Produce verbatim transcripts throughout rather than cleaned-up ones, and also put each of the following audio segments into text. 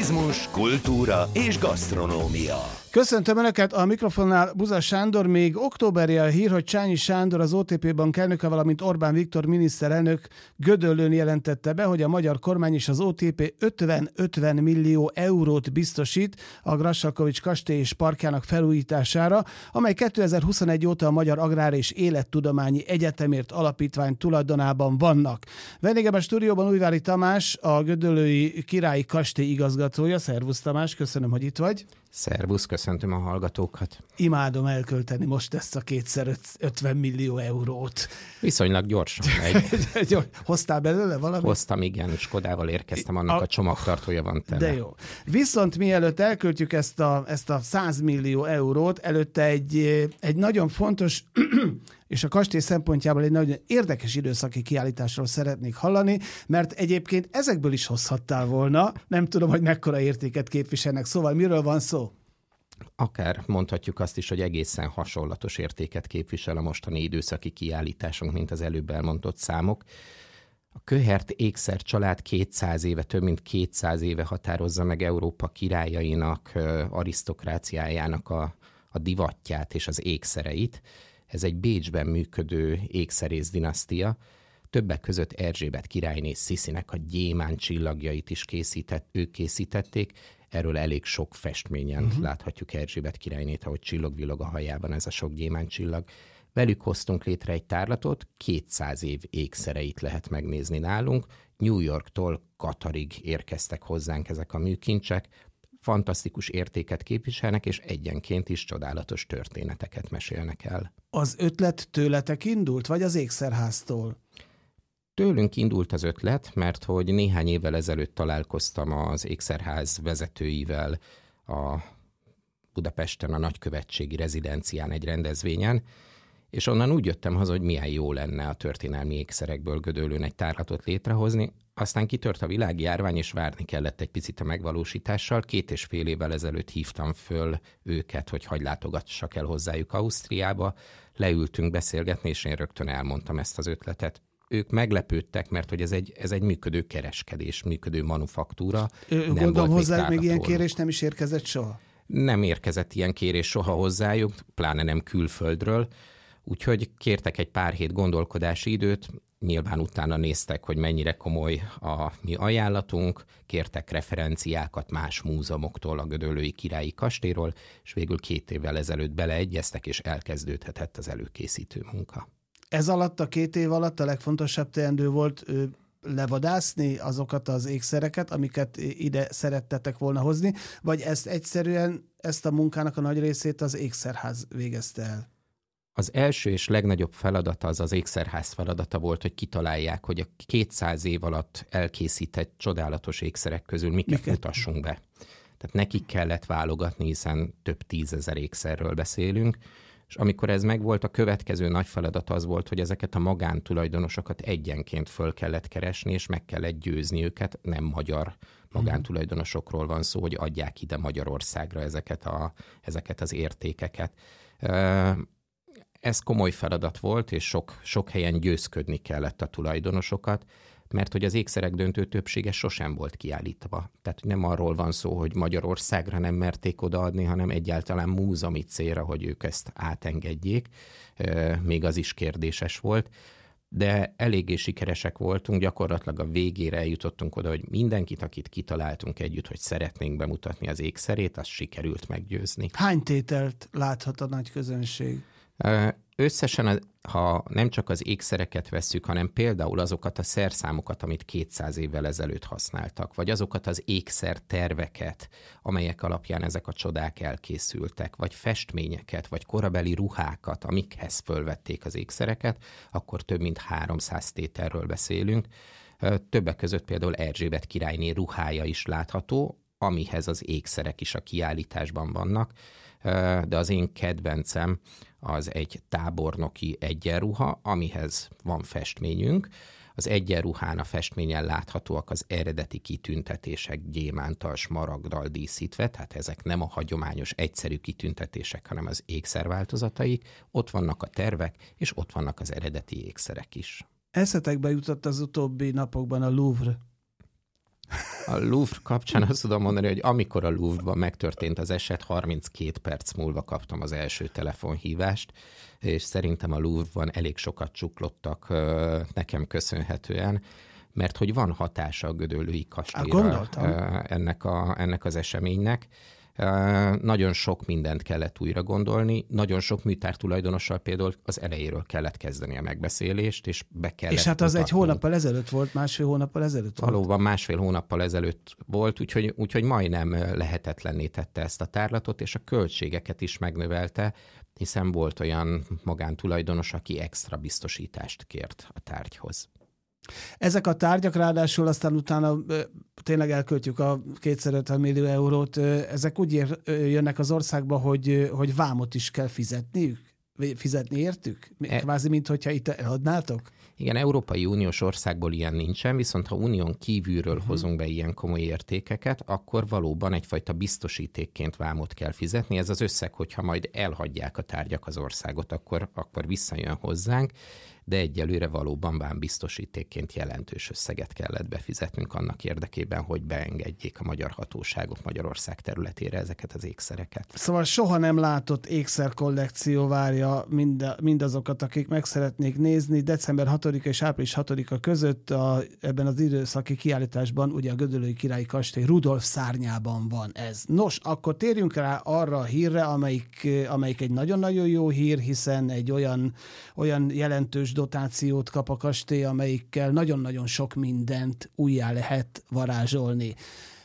Turizmus, kultúra és gasztronómia. Köszöntöm Önöket, a mikrofonnál Buza Sándor. Még októberi a hír, hogy Csányi Sándor, az o té pé Bank elnöke, valamint Orbán Viktor miniszterelnök Gödöllőn jelentette be, hogy a magyar kormány és az o té pé ötven-ötven millió eurót biztosít a Grassalkovich kastély és parkjának felújítására, amely kétezer-huszonegy óta a Magyar Agrár és Élettudományi Egyetemért Alapítvány tulajdonában vannak. Vendégem a stúdióban Újvári Tamás, a gödöllői királyi kastély igazgatója. Szervusz Tamás, köszönöm, hogy itt vagy. Szervusz, köszöntöm a hallgatókat. Imádom elkölteni most ezt a kétszer ötven millió eurót. Viszonylag gyorsan megy. Hoztál belőle valamit? Hoztam, igen, Skodával érkeztem, annak a, a csomagtartója van tele. De jó. Viszont mielőtt elköltjük ezt a, ezt a száz millió eurót, előtte egy, egy nagyon fontos és a kastély szempontjából egy nagyon érdekes időszaki kiállításról szeretnék hallani, mert egyébként ezekből is hozhattál volna, nem tudom, hogy mekkora értéket képviselnek. Szóval miről van szó? Akár mondhatjuk azt is, hogy egészen hasonlatos értéket képvisel a mostani időszaki kiállításunk, mint az előbb elmondott számok. A Köhert ékszer család kétszáz éve, több mint kétszáz éve határozza meg Európa királyainak, arisztokráciájának a, a divatját és az ékszereit. Ez egy Bécsben működő ékszerész dinasztia. Többek között Erzsébet királyné Sziszinek a gyémánt csillagjait is készített, ők készítették. Erről elég sok festményen uh-huh. láthatjuk Erzsébet királynét, ahogy csillog-villog a hajában ez a sok gyémánt csillag. Velük hoztunk létre egy tárlatot, kétszáz év ékszereit lehet megnézni nálunk. New Yorktól Katarig érkeztek hozzánk ezek a műkincsek. Fantasztikus értéket képviselnek, és egyenként is csodálatos történeteket mesélnek el. Az ötlet tőletek indult, vagy az ékszerháztól? Tőlünk indult az ötlet, mert hogy néhány évvel ezelőtt találkoztam az ékszerház vezetőivel a Budapesten a nagykövetségi rezidencián egy rendezvényen, és onnan úgy jöttem haza, hogy milyen jó lenne a történelmi ékszerekből Gödöllőn egy tárlatot létrehozni. Aztán kitört a világjárvány, és várni kellett egy picit a megvalósítással. Két és fél évvel ezelőtt hívtam föl őket, hogy hagy látogassak el hozzájuk Ausztriába. Leültünk beszélgetni, és én rögtön elmondtam ezt az ötletet. Ők meglepődtek, mert hogy ez egy, ez egy működő kereskedés, működő manufaktúra. Ő, gondolom hozzájuk még ilyen kérés nem is érkezett soha? Nem érkezett ilyen kérés soha hozzájuk, pláne nem külföldről. Úgyhogy kértek egy pár hét gondolkodási időt, nyilván utána néztek, hogy mennyire komoly a mi ajánlatunk, kértek referenciákat más múzeumoktól, a gödöllői királyi kastélyról, és végül két évvel ezelőtt beleegyeztek, és elkezdődhetett az előkészítő munka. Ez alatt, a két év alatt a legfontosabb teendő volt ő, levadászni azokat az ékszereket, amiket ide szerettetek volna hozni, vagy ezt egyszerűen, ezt a munkának a nagy részét az ékszerház végezte el? Az első és legnagyobb feladata az az ékszerház feladata volt, hogy kitalálják, hogy a kétszáz év alatt elkészített csodálatos ékszerek közül miket, miket mutassunk be. Tehát nekik kellett válogatni, hiszen több tízezer ékszerről beszélünk, és amikor ez megvolt, a következő nagy feladat az volt, hogy ezeket a magántulajdonosokat egyenként föl kellett keresni, és meg kellett győzni őket. Nem magyar magántulajdonosokról van szó, hogy adják ide Magyarországra ezeket, a, ezeket az értékeket. Ez komoly feladat volt, és sok, sok helyen győzködni kellett a tulajdonosokat, mert hogy az ékszerek döntő többsége sosem volt kiállítva. Tehát nem arról van szó, hogy Magyarországra nem merték odaadni, hanem egyáltalán múzeumi célra, hogy ők ezt átengedjék. Még az is kérdéses volt. De eléggé sikeresek voltunk, gyakorlatilag a végére eljutottunk oda, hogy mindenkit, akit kitaláltunk együtt, hogy szeretnénk bemutatni az ékszerét, azt sikerült meggyőzni. Hány tételt láthat a nagy közönség? Összesen, ha nem csak az ékszereket vesszük, hanem például azokat a szerszámokat, amit kétszáz évvel ezelőtt használtak, vagy azokat az ékszer terveket, amelyek alapján ezek a csodák elkészültek, vagy festményeket, vagy korabeli ruhákat, amikhez fölvették az ékszereket, akkor több mint háromszáz tételről beszélünk. Többek között például Erzsébet királyné ruhája is látható, amihez az ékszerek is a kiállításban vannak, de az én kedvencem az egy tábornoki egyenruha, amihez van festményünk. Az egyenruhán a festményen láthatóak az eredeti kitüntetések gyémántal, smaragddal díszítve, tehát ezek nem a hagyományos egyszerű kitüntetések, hanem az ékszerváltozataik. Ott vannak a tervek, és ott vannak az eredeti ékszerek is. Eszetekbe jutott az utóbbi napokban a Louvre. A A Louvre kapcsán azt tudom mondani, hogy amikor a Louvre-ban megtörtént az eset, harminckét perc múlva kaptam az első telefonhívást, és szerintem a Louvre-ban elég sokat csuklottak nekem köszönhetően, mert hogy van hatása a gödöllői kastélyra ennek, a, ennek az eseménynek. Uh, nagyon sok mindent kellett újra gondolni, nagyon sok műtártulajdonossal például az elejéről kellett kezdeni a megbeszélést, és be kellett És hát az mutatni. egy hónappal ezelőtt volt, másfél hónappal ezelőtt volt. Valóban másfél hónappal ezelőtt volt, úgyhogy, úgyhogy majdnem lehetetlenné tette ezt a tárlatot, és a költségeket is megnövelte, hiszen volt olyan magántulajdonos, aki extra biztosítást kért a tárgyhoz. Ezek a tárgyak ráadásul aztán utána tényleg elköltjük a kétszázötven millió eurót, ezek úgy ér, jönnek az országba, hogy, hogy vámot is kell fizetniük? Fizetni értük? Kvázi, mint hogyha itt eladnátok? Igen, Európai Uniós országból ilyen nincsen, viszont ha unión kívülről uh-huh. hozunk be ilyen komoly értékeket, akkor valóban egyfajta biztosítékként vámot kell fizetni. Ez az összeg, hogyha majd elhagyják a tárgyak az országot, akkor, akkor visszajön hozzánk, de egyelőre valóban vámbiztosítékként jelentős összeget kellett befizetnünk annak érdekében, hogy beengedjék a magyar hatóságok Magyarország területére ezeket az ékszereket. Szóval soha nem látott ékszerkollekció várja mind, mindazokat, akik meg szeretnék nézni. december hatodika és április hatodika között a, ebben az időszaki kiállításban ugye a Gödöllői Királyi Kastély Rudolf szárnyában van ez. Nos, akkor térjünk rá arra a hírre, amelyik, amelyik egy nagyon-nagyon jó hír, hiszen egy olyan, olyan jelentős dotációt kap a kastély, amelyikkel nagyon-nagyon sok mindent újjá lehet varázsolni.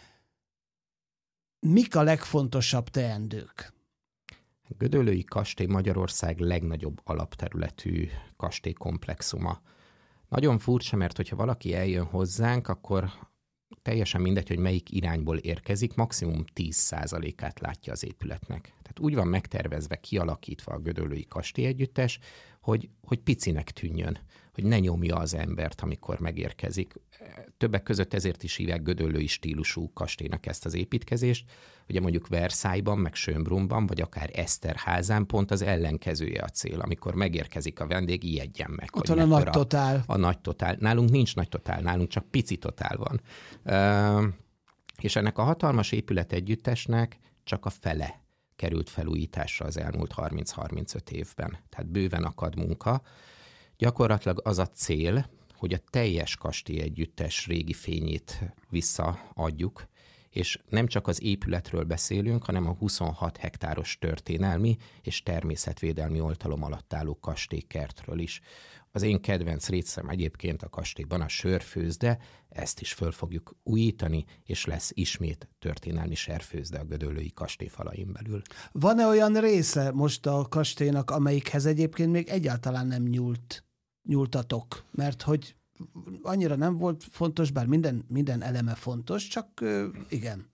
Mik a legfontosabb teendők? A Gödöllői Kastély Magyarország legnagyobb alapterületű kastélykomplexuma. Nagyon furcsa, mert hogyha valaki eljön hozzánk, akkor teljesen mindegy, hogy melyik irányból érkezik, maximum tíz százalékát látja az épületnek. Tehát úgy van megtervezve, kialakítva a Gödöllői Kastély együttes, hogy, hogy picinek tűnjön, hogy ne nyomja az embert, amikor megérkezik. Többek között ezért is hívják gödöllői stílusú kastélynak ezt az építkezést. Ugye mondjuk Versailles-ban, meg Schönbrunn-ban, vagy akár Eszterházán pont az ellenkezője a cél. Amikor megérkezik a vendég, ijedjen meg. Ott van a nagy totál. A nagy totál. Nálunk nincs nagy totál, nálunk csak pici totál van. Uh, és ennek a hatalmas épület együttesnek csak a fele került felújításra az elmúlt harminc-harmincöt évben. Tehát bőven akad munka. Gyakorlatilag az a cél, hogy a teljes kastély együttes régi fényét visszaadjuk, és nem csak az épületről beszélünk, hanem a huszonhat hektáros történelmi és természetvédelmi oltalom alatt álló kastélykertről is. Az én kedvenc récem egyébként a kastélyban a sörfőzde, ezt is föl fogjuk újítani, és lesz ismét történelmi sörfőzde a Gödöllői kastély falain belül. Van-e olyan része most a kastélynak, amelyikhez egyébként még egyáltalán nem nyúlt, nyúltatok? Mert hogy annyira nem volt fontos, bár minden, minden eleme fontos, csak igen.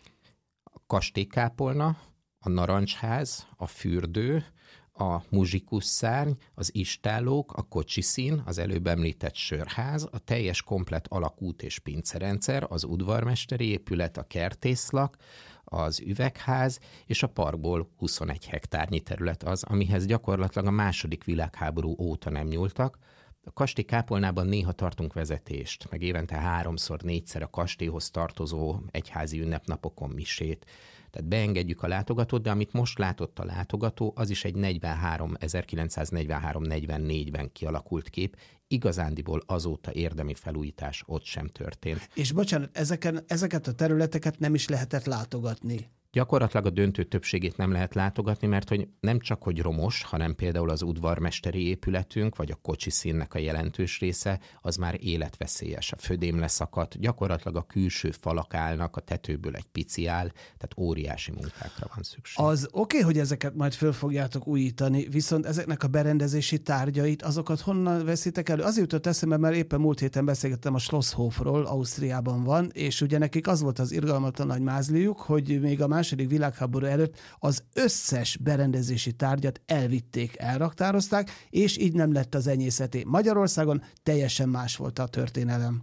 A kastélykápolna, a narancsház, a fürdő, a muzsikusszárny, az istállók, a kocsiszín, az előbb említett sörház, a teljes komplett alakút és pincerendszer, az udvarmesteri épület, a kertészlak, az üvegház, és a parkból huszonegy hektárnyi terület az, amihez gyakorlatilag a második világháború óta nem nyúltak. A kastély kápolnában néha tartunk vezetést, meg évente háromszor, négyszer a kastélyhoz tartozó egyházi ünnepnapokon misét. Tehát beengedjük a látogatót, de amit most látott a látogató, az is egy negyvenhárom, ezerkilencszáznegyvenhárom negyvennégyben kialakult kép. Igazándiból azóta érdemi felújítás ott sem történt. És bocsánat, ezeken, ezeket a területeket nem is lehetett látogatni? Gyakorlatilag a döntő többségét nem lehet látogatni, mert hogy nem csak hogy romos, hanem például az udvarmesteri épületünk, vagy a kocsiszínnek a jelentős része, az már életveszélyes. A födém leszakadt, gyakorlatilag a külső falak állnak, a tetőből egy pici áll, tehát óriási munkákra van szükség. Az oké, okay, hogy ezeket majd föl fogjátok újítani, viszont ezeknek a berendezési tárgyait, azokat honnan veszitek elő? Az jutott eszembe, mert éppen múlt héten beszélgettem a Schlosshofról, Ausztriában van, és ugye nekik az volt az irgalmatlan nagy mázliuk, hogy még a második világháború előtt az összes berendezési tárgyat elvitték, elraktározták, és így nem lett az enyészeté. Magyarországon teljesen más volt a történelem.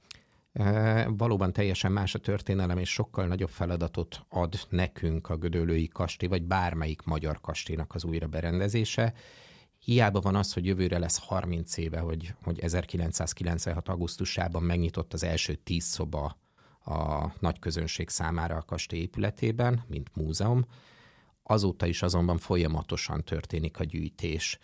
E, valóban teljesen más a történelem, és sokkal nagyobb feladatot ad nekünk a Gödöllői kastély, vagy bármelyik magyar kastélynak az újra berendezése. Hiába van az, hogy jövőre lesz harminc éve, hogy, hogy ezerkilencszázkilencvenhat augusztusában megnyitott az első tíz szoba a nagy közönség számára a kastély épületében, mint múzeum. Azóta is azonban folyamatosan történik a gyűjtés.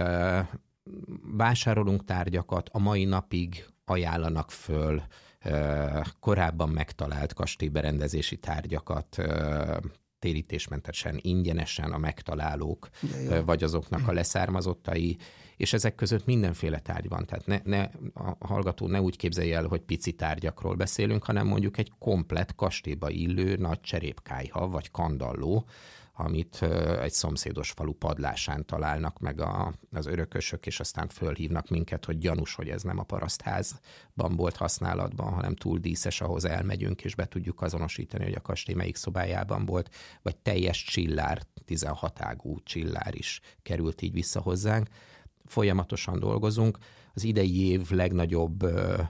Vásárolunk tárgyakat, a mai napig ajánlanak föl korábban megtalált kastélyberendezési tárgyakat térítésmentesen, ingyenesen a megtalálók, vagy azoknak a leszármazottai, és ezek között mindenféle tárgy van. Tehát ne, ne, a hallgató ne úgy képzelje el, hogy pici tárgyakról beszélünk, hanem mondjuk egy komplett kastélyba illő nagy cserépkályha, vagy kandalló, amit egy szomszédos falu padlásán találnak meg a, az örökösök, és aztán fölhívnak minket, hogy gyanús, hogy ez nem a parasztházban volt használatban, hanem túl díszes, ahhoz elmegyünk, és be tudjuk azonosítani, hogy a kastély melyik szobájában volt, vagy teljes csillár, tizenhat ágú csillár is került így vissza hozzánk. Folyamatosan dolgozunk. Az idei év legnagyobb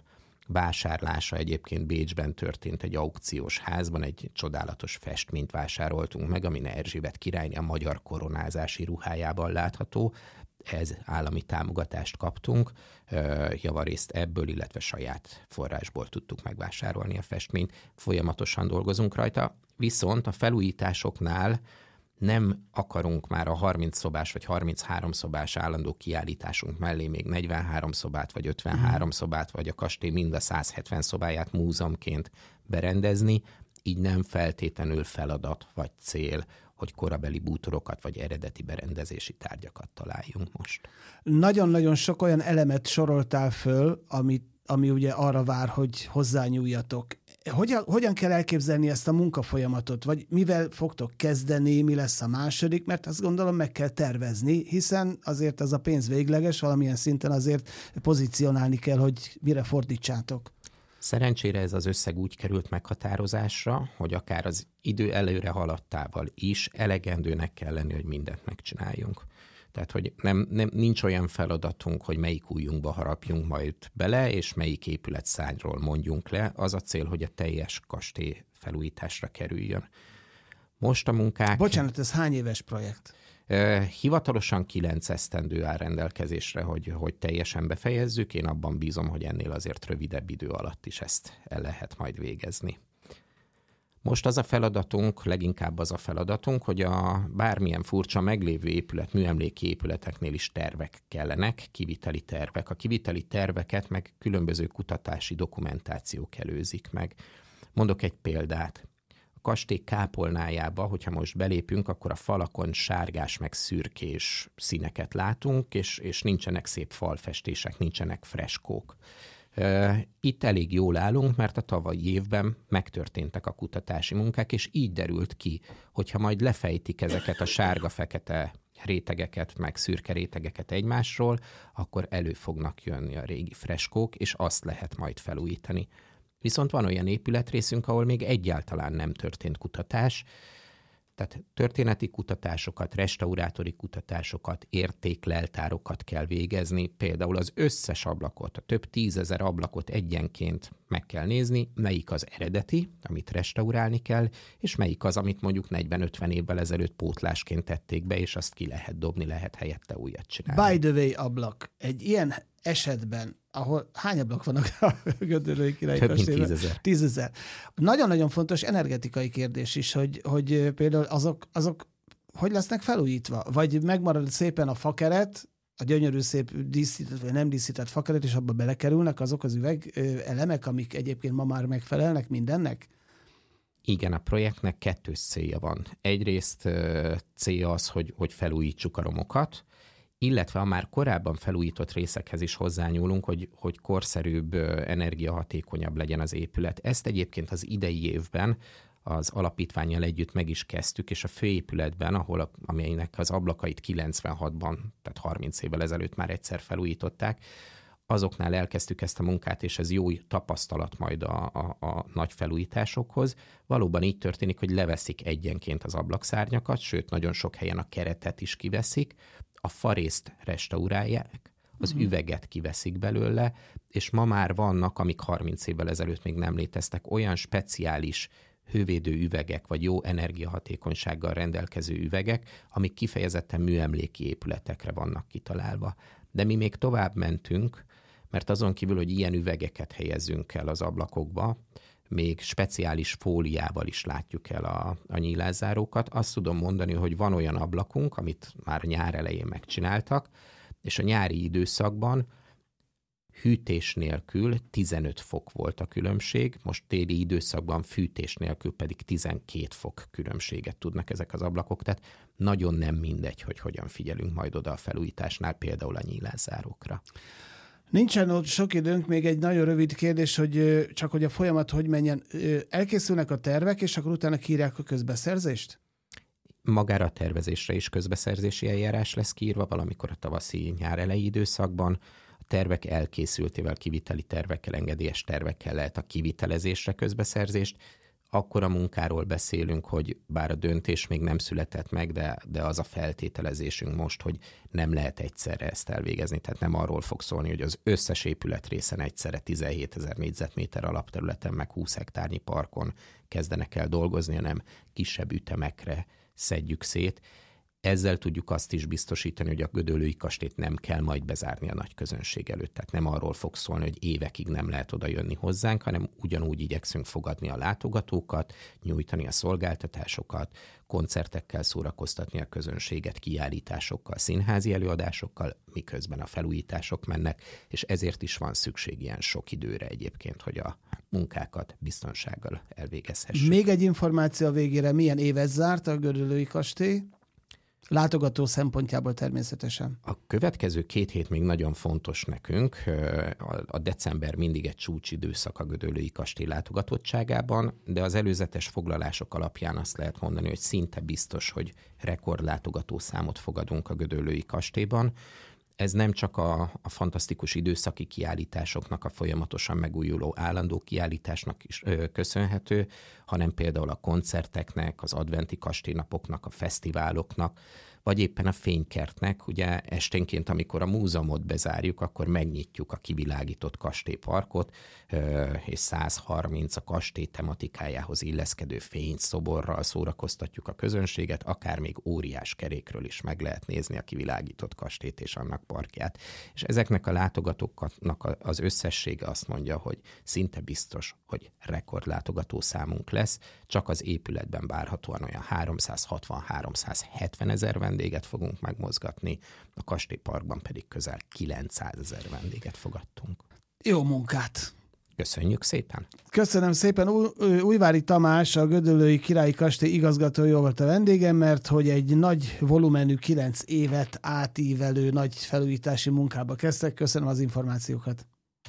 vásárlása egyébként Bécsben történt egy aukciós házban, egy csodálatos festményt vásároltunk meg, amin Erzsébet királyné a magyar koronázási ruhájában látható. Ez állami támogatást kaptunk, javarészt ebből, illetve saját forrásból tudtuk megvásárolni a festményt. Folyamatosan dolgozunk rajta, viszont a felújításoknál nem akarunk már a harminc szobás vagy harminchárom szobás állandó kiállításunk mellé még negyvenhárom szobát vagy ötvenhárom mm. szobát, vagy a kastély mind a száz hetven szobáját múzeumként berendezni, így nem feltétlenül feladat vagy cél, hogy korabeli bútorokat vagy eredeti berendezési tárgyakat találjunk most. Nagyon-nagyon sok olyan elemet soroltál föl, amit, ami ugye arra vár, hogy hozzányúljatok. Hogyan, hogyan kell elképzelni ezt a munkafolyamatot? Vagy mivel fogtok kezdeni, mi lesz a második? Mert azt gondolom meg kell tervezni, hiszen azért az a pénz végleges, valamilyen szinten azért pozícionálni kell, hogy mire fordítsátok. Szerencsére ez az összeg úgy került meghatározásra, hogy akár az idő előre haladtával is elegendőnek kell lenni, hogy mindent megcsináljunk. Tehát, hogy nem, nem, nincs olyan feladatunk, hogy melyik ujjunkba harapjunk majd bele, és melyik épületszárnyról mondjunk le. Az a cél, hogy a teljes kastély felújításra kerüljön. Most a munkák... Bocsánat, ez hány éves projekt? Hivatalosan kilenc esztendő áll rendelkezésre, hogy, hogy teljesen befejezzük. Én abban bízom, hogy ennél azért rövidebb idő alatt is ezt el lehet majd végezni. Most az a feladatunk, leginkább az a feladatunk, hogy a bármilyen furcsa meglévő épület, műemléki épületeknél is tervek kellenek, kiviteli tervek. A kiviteli terveket meg különböző kutatási dokumentációk előzik meg. Mondok egy példát. A kastély kápolnájába, hogyha most belépünk, akkor a falakon sárgás meg szürkés színeket látunk, és, és nincsenek szép falfestések, nincsenek freskók. Itt elég jól állunk, mert a tavalyi évben megtörténtek a kutatási munkák, és így derült ki, hogyha majd lefejtik ezeket a sárga-fekete rétegeket, meg szürke rétegeket egymásról, akkor elő fognak jönni a régi freskók, és azt lehet majd felújítani. Viszont van olyan épületrészünk, ahol még egyáltalán nem történt kutatás, tehát történeti kutatásokat, restaurátori kutatásokat, értékleltárokat kell végezni. Például az összes ablakot, a több tízezer ablakot egyenként meg kell nézni, melyik az eredeti, amit restaurálni kell, és melyik az, amit mondjuk negyven-ötven évvel ezelőtt pótlásként tették be, és azt ki lehet dobni, lehet helyette újat csinálni. By the way, ablak. Egy ilyen esetben, ahol hány ablak vannak a Gödöllői Királyi Kastélyban? Több mint tízezer. Tízezer. Nagyon-nagyon fontos energetikai kérdés is, hogy, hogy például azok, azok hogy lesznek felújítva? Vagy megmarad szépen a fakeret, a gyönyörű szép díszített vagy nem díszített fakeret, és abba belekerülnek azok az üveg elemek, amik egyébként ma már megfelelnek mindennek? Igen, a projektnek kettős célja van. Egyrészt célja az, hogy, hogy felújítsuk a romokat, illetve a már korábban felújított részekhez is hozzányúlunk, hogy, hogy korszerűbb, energiahatékonyabb legyen az épület. Ezt egyébként az idei évben az alapítvánnyal együtt meg is kezdtük, és a főépületben, ahol, amelynek az ablakait kilencvenhatban, tehát harminc évvel ezelőtt már egyszer felújították, azoknál elkezdtük ezt a munkát, és ez jó tapasztalat majd a, a, a nagy felújításokhoz. Valóban így történik, hogy leveszik egyenként az ablakszárnyakat, sőt, nagyon sok helyen a keretet is kiveszik, a farészt restaurálják, az uh-huh. üveget kiveszik belőle, és ma már vannak, amik harminc évvel ezelőtt még nem léteztek, olyan speciális hővédő üvegek, vagy jó energiahatékonysággal rendelkező üvegek, amik kifejezetten műemléki épületekre vannak kitalálva. De mi még tovább mentünk, mert azon kívül, hogy ilyen üvegeket helyezzünk el az ablakokba, még speciális fóliával is látjuk el a, a nyílászárókat. Azt tudom mondani, hogy van olyan ablakunk, amit már nyár elején megcsináltak, és a nyári időszakban hűtés nélkül tizenöt fok volt a különbség, most téli időszakban fűtés nélkül pedig tizenkét fok különbséget tudnak ezek az ablakok, tehát nagyon nem mindegy, hogy hogyan figyelünk majd oda a felújításnál, például a nyílászárókra. Nincsen ott sok időnk, még egy nagyon rövid kérdés, hogy csak hogy a folyamat hogy menjen. Elkészülnek a tervek, és akkor utána kiírják a közbeszerzést? Magára a tervezésre is közbeszerzési eljárás lesz kiírva, valamikor a tavaszi nyár elejé időszakban. A tervek elkészültével, kiviteli tervekkel, engedélyes tervekkel lehet a kivitelezésre közbeszerzést. Akkor a munkáról beszélünk, hogy bár a döntés még nem született meg, de, de az a feltételezésünk most, hogy nem lehet egyszerre ezt elvégezni. Tehát nem arról fog szólni, hogy az összes épületrészen egyszerre tizenhétezer négyzetméter alapterületen, meg húsz hektárnyi parkon kezdenek el dolgozni, hanem kisebb ütemekre szedjük szét. Ezzel tudjuk azt is biztosítani, hogy a Gödöllői kastélyt nem kell majd bezárni a nagy közönség előtt. Tehát nem arról fog szólni, hogy évekig nem lehet oda jönni hozzánk, hanem ugyanúgy igyekszünk fogadni a látogatókat, nyújtani a szolgáltatásokat, koncertekkel szórakoztatni a közönséget, kiállításokkal, színházi előadásokkal, miközben a felújítások mennek, és ezért is van szükség ilyen sok időre egyébként, hogy a munkákat biztonsággal elvégezhessük. Még egy információ a végére, milyen évet zárt a Gödöllői kastély? Látogató szempontjából természetesen. A következő két hét még nagyon fontos nekünk. A december mindig egy csúcsidőszak a Gödöllői kastély látogatottságában, de az előzetes foglalások alapján azt lehet mondani, hogy szinte biztos, hogy rekordlátogató számot fogadunk a Gödöllői kastélyban. Ez nem csak a, a fantasztikus időszaki kiállításoknak, a folyamatosan megújuló állandó kiállításnak is ö, köszönhető, hanem például a koncerteknek, az adventi kastélynapoknak, a fesztiváloknak, vagy éppen a fénykertnek. Ugye esténként, amikor a múzeumot bezárjuk, akkor megnyitjuk a kivilágított kastélyparkot, és száz harminc a kastély tematikájához illeszkedő fényszoborral szórakoztatjuk a közönséget, akár még óriás kerékről is meg lehet nézni a kivilágított kastélyt és annak parkját. És ezeknek a látogatóknak az összessége azt mondja, hogy szinte biztos, hogy rekordlátogató számunk lesz, csak az épületben várhatóan olyan háromszázhatvan-háromszázhetven ezer vendéget fogunk megmozgatni, a kastélyparkban pedig közel kilencszázezer vendéget fogadtunk. Jó munkát! Köszönjük szépen! Köszönöm szépen! Újvári Tamás, a Gödöllői Királyi Kastély igazgatója volt a vendégem, mert hogy egy nagy volumenű kilenc évet átívelő nagy felújítási munkába kezdtek. Köszönöm az információkat!